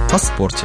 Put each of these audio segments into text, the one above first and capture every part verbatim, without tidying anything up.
о спорте.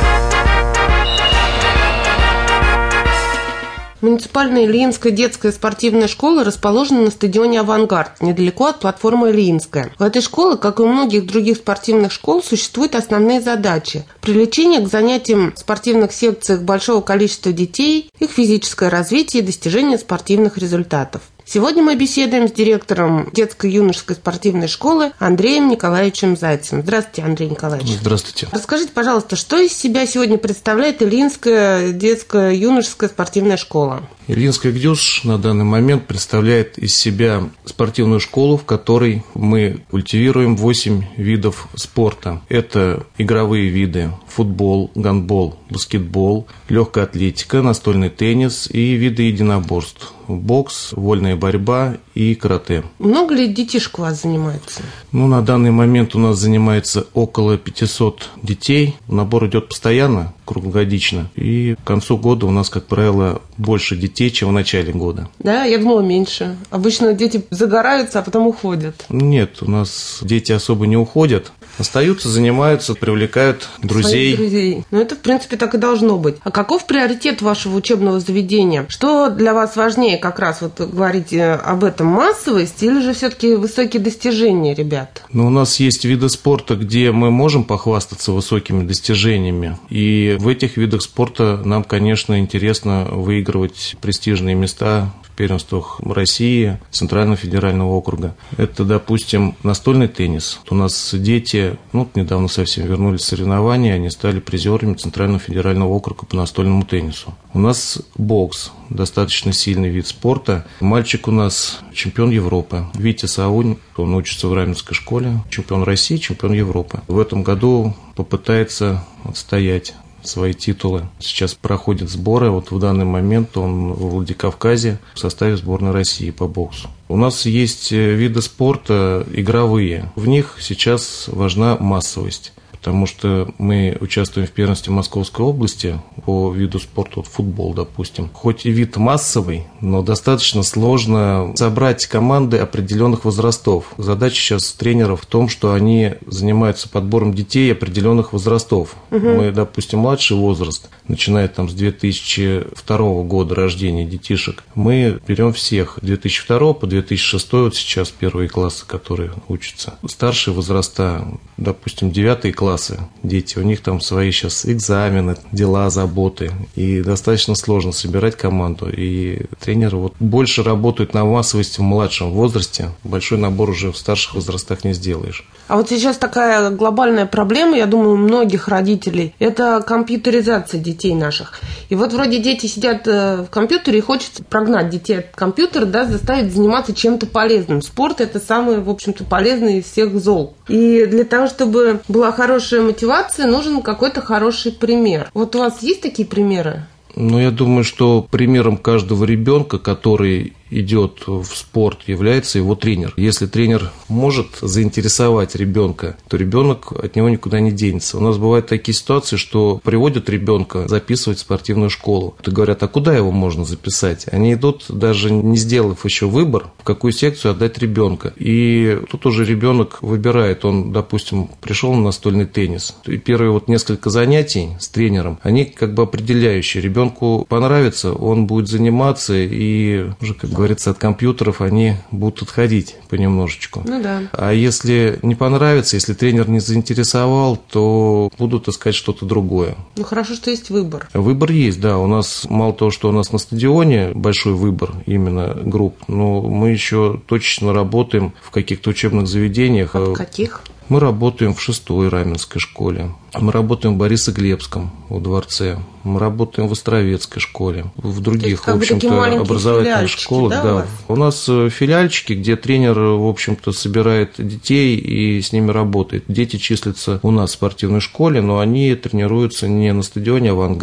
Муниципальная Ильинская детская спортивная школа расположена на стадионе «Авангард», недалеко от платформы «Ильинская». В этой школе, как и у многих других спортивных школ, существуют основные задачи: привлечение к занятиям в спортивных секциях большого количества детей, их физическое развитие и достижение спортивных результатов. Сегодня мы беседуем с директором детско-юношеской спортивной школы Андреем Николаевичем Зайцевым. Здравствуйте, Андрей Николаевич. Здравствуйте. Расскажите, пожалуйста, что из себя сегодня представляет Ильинская детско-юношеская спортивная школа? Ильинская ГДЮС на данный момент представляет из себя спортивную школу, в которой мы культивируем восемь видов спорта. Это игровые виды: футбол, гандбол, баскетбол, легкая атлетика, настольный теннис и виды единоборств: бокс, вольная борьба и карате. Много ли детишек у вас занимается? Ну, на данный момент у нас занимается около пятисот детей. Набор идет постоянно, круглогодично. И к концу года у нас, как правило, больше детей, чем в начале года. Да, я думала, меньше. Обычно дети загораются, а потом уходят. Нет, у нас дети особо не уходят. Остаются, занимаются, привлекают друзей. Своих друзей. Ну, это, в принципе, так и должно быть. А каков приоритет вашего учебного заведения? Что для вас важнее, как раз вот говорить об этом, массовость или же все-таки высокие достижения ребят? Ну, у нас есть виды спорта, где мы можем похвастаться высокими достижениями. И в этих видах спорта нам, конечно, интересно выигрывать престижные места в первенствах России, Центрального федерального округа. Это, допустим, настольный теннис. У нас дети, ну, недавно совсем вернулись с соревнований, они стали призерами Центрального федерального округа по настольному теннису. У нас бокс, достаточно сильный вид спорта. Мальчик у нас чемпион Европы. Витя Саунь, он учится в Раменской школе, чемпион России, чемпион Европы. В этом году попытается отстоять свои титулы. Сейчас проходят сборы. Вот в данный момент он в Владикавказе в составе сборной России по боксу. У нас есть виды спорта игровые. В них сейчас важна массовость, потому что мы участвуем в первенстве Московской области по виду спорта, вот футбол, допустим. Хоть и вид массовый, но достаточно сложно собрать команды определенных возрастов. Задача сейчас тренеров в том, что они занимаются подбором детей определенных возрастов. Угу. Мы, допустим, младший возраст, начиная там с две тысячи второго года рождения детишек, мы берем всех две тысячи второго по две тысячи шестой, вот сейчас первые классы, которые учатся. Старшие возраста, допустим, девятый класс, дети, у них там свои сейчас экзамены, дела, заботы, и достаточно сложно собирать команду, и тренеры вот больше работают на массовости в младшем возрасте, большой набор уже в старших возрастах не сделаешь. А вот сейчас такая глобальная проблема, я думаю, у многих родителей, это компьютеризация детей наших. И вот вроде дети сидят в компьютере, и хочется прогнать детей от компьютера, да, заставить заниматься чем-то полезным. Спорт – это самый, в общем-то, полезный из всех зол. И для того, чтобы была хорошая мотивация, нужен какой-то хороший пример. Вот у вас есть такие примеры? Ну, я думаю, что примером каждого ребенка, который идет в спорт, является его тренер. Если тренер может заинтересовать ребенка, то ребенок от него никуда не денется. У нас бывают такие ситуации, что приводят ребенка записывать в спортивную школу. И говорят, а куда его можно записать? Они идут, даже не сделав еще выбор, в какую секцию отдать ребенка. И тут уже ребенок выбирает. Он, допустим, пришел на настольный теннис. И первые вот несколько занятий с тренером, они как бы определяющие. Ребенку понравится, он будет заниматься, и уже, как говорится, от компьютеров они будут отходить понемножечку. Ну да. А если не понравится, если тренер не заинтересовал, то будут искать что-то другое. Ну хорошо, что есть выбор. Выбор есть, да. У нас мало того, что у нас на стадионе большой выбор именно групп, но мы еще точечно работаем в каких-то учебных заведениях. А в каких? Мы работаем в шестой Раменской школе, мы работаем в Борисоглебском во дворце, мы работаем в Островецкой школе, в других, в общем-то, образовательных школах. Да, да. у вас? У нас филиальчики, где тренер, в общем-то, собирает детей и с ними работает. Дети числятся у нас в спортивной школе, но они тренируются не на стадионе «Авангард»,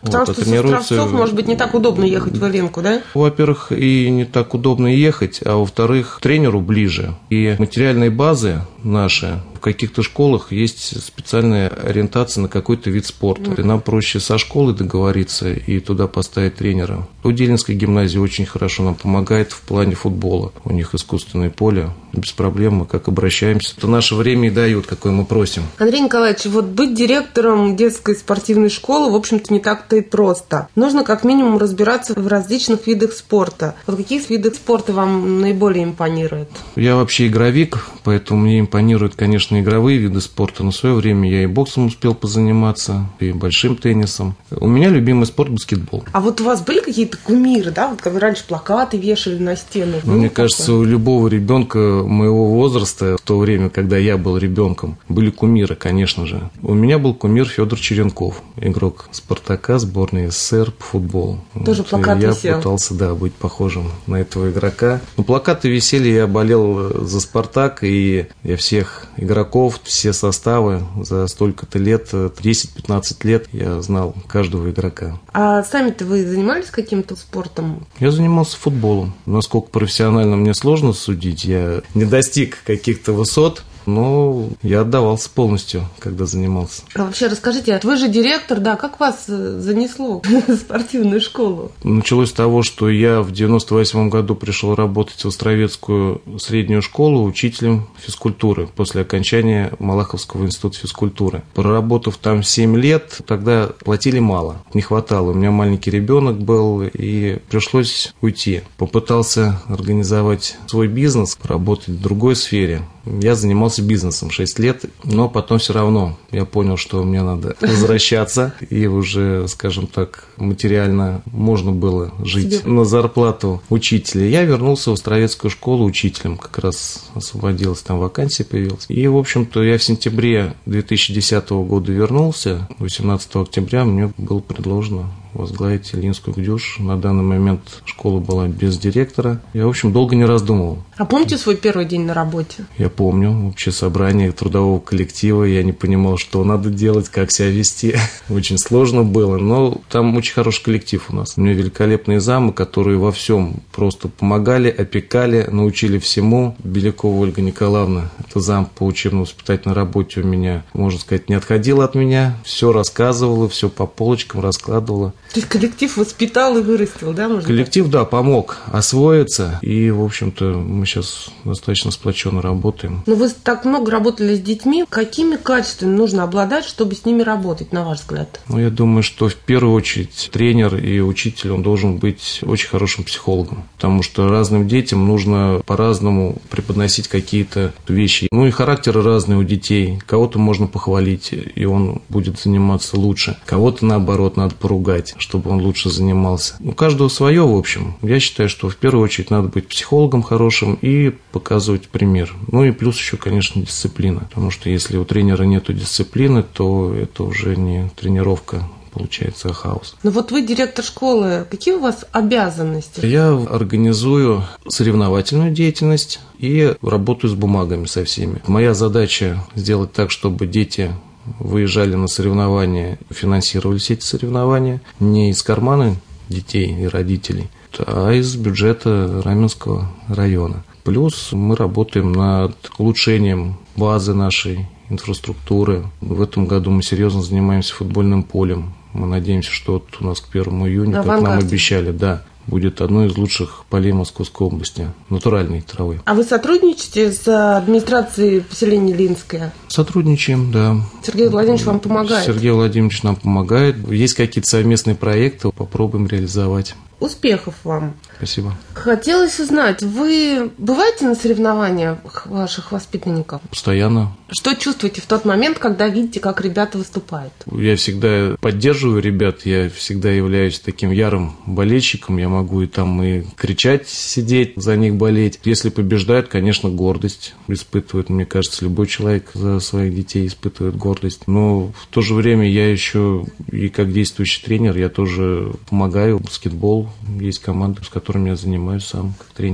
Потому вот, что с Островцов, может быть, не так удобно ехать в Илинку, да? Во-первых, и не так удобно ехать, а во-вторых, тренеру ближе. И материальные базы наши, в каких-то школах есть специальная ориентация на какой-то вид спорта. И нам проще со школы договориться и туда поставить тренера. Удельнинская гимназия очень хорошо нам помогает в плане футбола. У них искусственное поле, без проблем мы как обращаемся. То наше время и дают, какое мы просим. Андрей Николаевич, вот быть директором детской спортивной школы, в общем-то, не так-то и просто. Нужно как минимум разбираться в различных видах спорта. Вот какие виды спорта вам наиболее импонируют? Я вообще игровик, поэтому мне импонируют, конечно, игровые виды спорта. Но в свое время я и боксом успел позаниматься, и большим теннисом. У меня любимый спорт – баскетбол. А вот у вас были какие-то кумиры, да? Вот как вы раньше плакаты вешали на стены? Ну, мне кажется, такое? У любого ребенка моего возраста, в то время, когда я был ребенком, были кумиры, конечно же. У меня был кумир Федор Черенков, игрок «Спартака», сборной СССР по футболу. Тоже вот, плакат я висел? Я пытался, да, быть похожим на этого игрока. Но плакаты висели, я болел за «Спартак», и я всех игроков, все составы за столько-то лет, десять-пятнадцать лет, я знал каждого игрока. А сами-то вы занимались каким-то спортом? Я занимался футболом. Насколько профессионально мне сложно судить, я не достиг каких-то высот, но я отдавался полностью, когда занимался. А вообще расскажите, а вы же директор, да, как вас занесло в спортивную школу? Началось с того, что я в девяносто восьмом году пришел работать в Островецкую среднюю школу учителем физкультуры после окончания Малаховского института физкультуры. Проработав там семь лет, тогда платили мало, не хватало. У меня маленький ребенок был, и пришлось уйти. Попытался организовать свой бизнес, работать в другой сфере. Я занимался бизнесом шесть лет, но потом все равно я понял, что мне надо возвращаться, и уже, скажем так, материально можно было жить на зарплату учителя. Я вернулся в Островецкую школу учителем, как раз освободилась, там вакансия появилась. И, в общем-то, я в сентябре две тысячи десятого года вернулся, восемнадцатого октября мне было предложено возглавить Илинскую ГДЮЖ. На данный момент школа была без директора. Я, в общем, долго не раздумывал. А помните свой первый день на работе? Я помню. Общее собрание трудового коллектива. Я не понимал, что надо делать, как себя вести. Очень сложно было, но там очень хороший коллектив у нас. У меня великолепные замы, которые во всем просто помогали, опекали, научили всему. Белякова Ольга Николаевна, это зам по учебно-воспитательной работе у меня, можно сказать, не отходила от меня. Все рассказывала, все по полочкам раскладывала. То есть коллектив воспитал и вырастил, да? Можно коллектив, так? Да, помог освоиться. И, в общем-то, мы сейчас достаточно сплоченно работаем. Но вы так много работали с детьми. Какими качествами нужно обладать, чтобы с ними работать, на ваш взгляд? Ну, я думаю, что в первую очередь тренер и учитель, он должен быть очень хорошим психологом. Потому что разным детям нужно по-разному преподносить какие-то вещи. Ну, и характеры разные у детей. Кого-то можно похвалить, и он будет заниматься лучше. Кого-то, наоборот, надо поругать, чтобы он лучше занимался. У каждого свое, в общем. Я считаю, что в первую очередь надо быть психологом хорошим и показывать пример. Ну и плюс еще, конечно, дисциплина. Потому что если у тренера нет дисциплины, то это уже не тренировка, получается, хаос. Ну вот вы директор школы, какие у вас обязанности? Я организую соревновательную деятельность и работаю с бумагами со всеми. Моя задача сделать так, чтобы дети выезжали на соревнования, финансировались эти соревнования не из кармана детей и родителей, а из бюджета Раменского района. Плюс мы работаем над улучшением базы нашей инфраструктуры. В этом году мы серьезно занимаемся футбольным полем. Мы надеемся, что вот у нас к первому июня, как нам обещали, да, будет одно из лучших полей Московской области, натуральной травы. А вы сотрудничаете с администрацией поселения Илинское? Сотрудничаем, да. Сергей Владимирович вам помогает? Сергей Владимирович нам помогает. Есть какие-то совместные проекты, попробуем реализовать. Успехов вам. Спасибо. Хотелось узнать, вы бываете на соревнованиях ваших воспитанников? Постоянно. Что чувствуете в тот момент, когда видите, как ребята выступают? Я всегда поддерживаю ребят, я всегда являюсь таким ярым болельщиком, я могу и там и кричать, сидеть, за них болеть. Если побеждают, конечно, гордость испытывают, мне кажется, любой человек за своих детей испытывает гордость. Но в то же время я еще и как действующий тренер, я тоже помогаю, баскетбол, есть команды, с которыми я занимаюсь сам как тренер.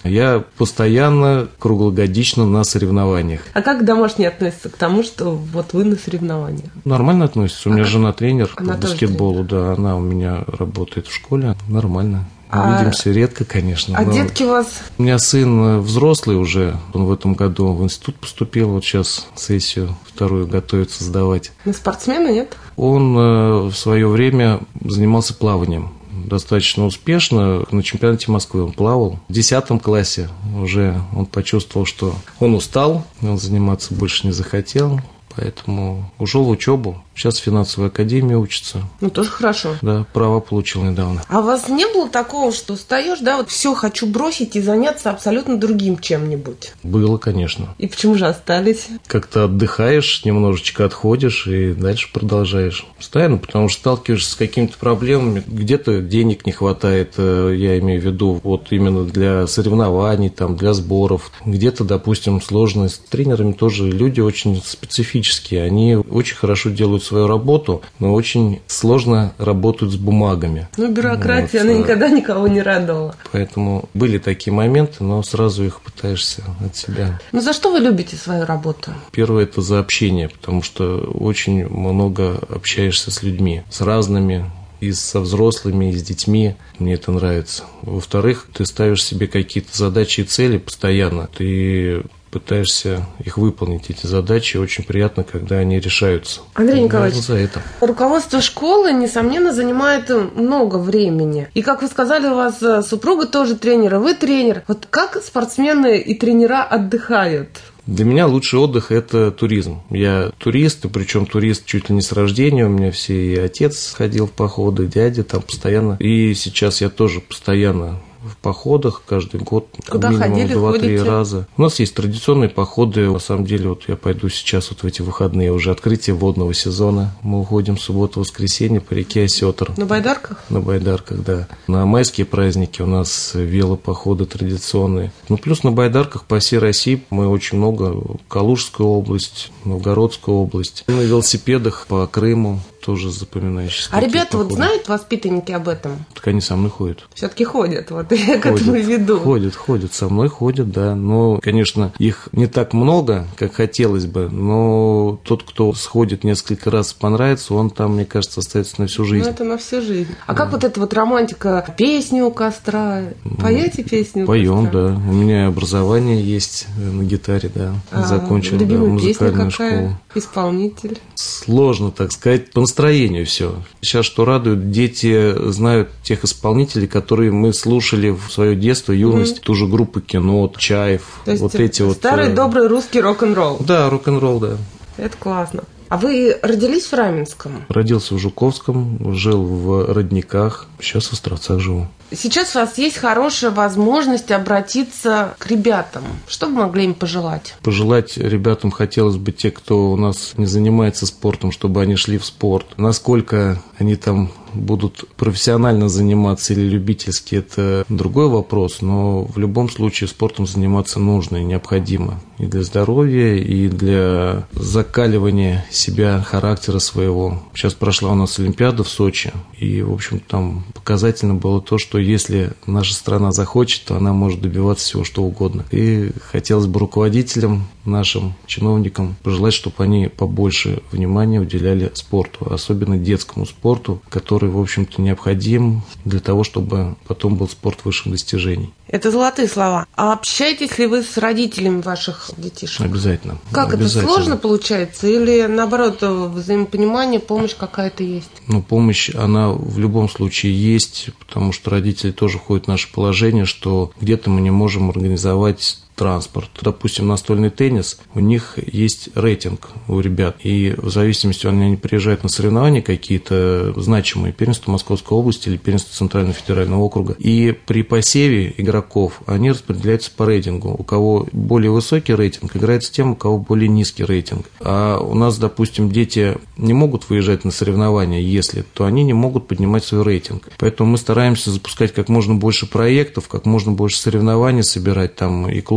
Я постоянно, круглогодично на соревнованиях. А как домашние относятся к тому, что вот вы на соревнованиях? Нормально относятся. У меня а жена тренер она по баскетболу, да, она у меня работает в школе. Нормально. А... Видимся редко, конечно. А детки у вас? У меня сын взрослый уже, он в этом году в институт поступил, вот сейчас сессию вторую готовится сдавать. На спортсмена, нет? Он в свое время занимался плаванием. Достаточно успешно. На чемпионате Москвы он плавал. В десятом классе уже он почувствовал, что он устал, он заниматься больше не захотел, поэтому ушел в учебу. Сейчас в финансовой академии учится. Ну, тоже хорошо. Да, права получил недавно. А у вас не было такого, что устаешь, да, вот все хочу бросить и заняться абсолютно другим чем-нибудь? Было, конечно. И почему же остались? Как-то отдыхаешь, немножечко отходишь и дальше продолжаешь. Постоянно, потому что сталкиваешься с какими-то проблемами. Где-то денег не хватает, я имею в виду, вот именно для соревнований, там, для сборов. Где-то, допустим, сложно с тренерами тоже. Люди очень специфические, они очень хорошо делают свою работу, но очень сложно работают с бумагами. Ну, бюрократия, вот, она никогда никого не радовала. Поэтому были такие моменты, но сразу их пытаешься от себя. Ну, за что вы любите свою работу? Первое – это за общение, потому что очень много общаешься с людьми, с разными, и со взрослыми, и с детьми. Мне это нравится. Во-вторых, ты ставишь себе какие-то задачи и цели постоянно. Ты пытаешься их выполнить, эти задачи. Очень приятно, когда они решаются. Андрей Николаевич, за это. Руководство школы, несомненно, занимает много времени. И, как вы сказали, у вас супруга тоже тренер, а вы тренер. Вот как спортсмены и тренера отдыхают? Для меня лучший отдых – это туризм. Я турист, и причем турист чуть ли не с рождения. У меня все и отец ходил в походы, дядя там постоянно. И сейчас я тоже постоянно в походах каждый год. Куда минимум ходили, два-три ходите? раза. У нас есть традиционные походы. На самом деле, вот я пойду сейчас вот в эти выходные, уже открытие водного сезона. Мы уходим в субботу-воскресенье по реке Осетр. На байдарках? На байдарках, да. На майские праздники у нас велопоходы традиционные. Ну, плюс на байдарках по всей России мы очень много. Калужская область, Новгородская область. На велосипедах по Крыму. Тоже запоминающиеся. А ребята походы. Вот знают воспитанники об этом? Так они со мной ходят. Все-таки ходят, вот я к этому веду. Ходят, ходят, со мной ходят, да. Но, конечно, их не так много, как хотелось бы, но тот, кто сходит несколько раз, понравится, он там, мне кажется, остается на всю жизнь. Ну, это на всю жизнь. А да. Как вот эта вот романтика, песни у костра? Поете песни у Поем, костра? да. У меня образование есть на гитаре, да. А, закончил, да, песня музыкальную какая? школу. Исполнитель? Сложно, так сказать, по настроению все. Сейчас что радует, дети знают тех исполнителей, которые мы слушали в свое детство, юность, mm-hmm. ту же группу Кино, Чаев, то есть вот эти вот. Старый добрый русский рок-н-ролл. Да, рок-н-ролл, да. Это классно. А вы родились в Раменском? Родился в Жуковском, жил в Родниках, сейчас в Островцах живу. Сейчас у вас есть хорошая возможность обратиться к ребятам. Что вы могли им пожелать? Пожелать ребятам хотелось бы те, кто у нас не занимается спортом, чтобы они шли в спорт. Насколько они там будут профессионально заниматься или любительски, это другой вопрос, но в любом случае спортом заниматься нужно и необходимо. И для здоровья, и для закаливания себя, характера своего. Сейчас прошла у нас Олимпиада в Сочи, и, в общем, там показательно было то, что если наша страна захочет, то она может добиваться всего что угодно. И хотелось бы руководителям, нашим чиновникам пожелать, чтобы они побольше внимания уделяли спорту, особенно детскому спорту, который, в общем-то, необходим для того, чтобы потом был спорт высших достижений. Это золотые слова. А общаетесь ли вы с родителями ваших детишек? Обязательно. Как Обязательно. это, сложно получается? Или, наоборот, взаимопонимание, помощь какая-то есть? Ну, помощь, она в любом случае есть, потому что родители тоже входят в наше положение, что где-то мы не можем организовать транспорт. Допустим, настольный теннис, у них есть рейтинг у ребят, и в зависимости, они, они приезжают на соревнования какие-то значимые, первенство Московской области или первенство Центрального федерального округа, и при посеве игроков они распределяются по рейтингу. У кого более высокий рейтинг, играет с тем, у кого более низкий рейтинг. А у нас, допустим, дети не могут выезжать на соревнования, если, то они не могут поднимать свой рейтинг. Поэтому мы стараемся запускать как можно больше проектов, как можно больше соревнований собирать, там и клуб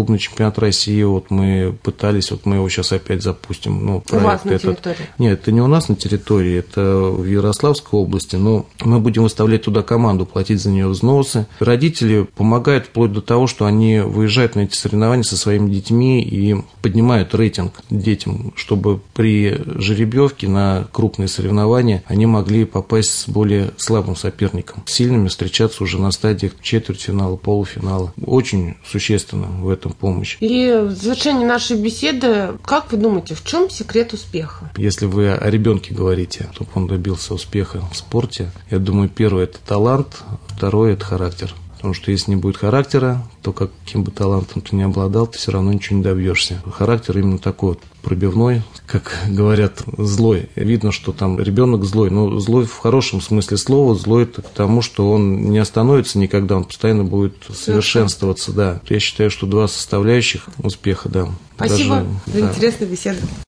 клубный чемпионат России, вот мы пытались, вот мы его сейчас опять запустим. Ну, у вас на этот. территории? Нет, это не у нас на территории, это в Ярославской области, но мы будем выставлять туда команду, платить за нее взносы. Родители помогают вплоть до того, что они выезжают на эти соревнования со своими детьми и поднимают рейтинг детям, чтобы при жеребьевке на крупные соревнования они могли попасть с более слабым соперником, с сильными встречаться уже на стадиях четвертьфинала, полуфинала. Очень существенно в этом помощь. И в завершении нашей беседы, как вы думаете, в чем секрет успеха? Если вы о ребенке говорите, чтобы он добился успеха в спорте, я думаю, первое – это талант, второе – это характер. Потому что если не будет характера, то каким бы талантом ты ни обладал, ты все равно ничего не добьешься. Характер именно такой вот пробивной, как говорят, злой. Видно, что там ребенок злой, но злой в хорошем смысле слова, злой это к тому, что он не остановится никогда, он постоянно будет совершенствоваться. Да. Я считаю, что два составляющих успеха, да. Спасибо Даже, за да. интересную беседу.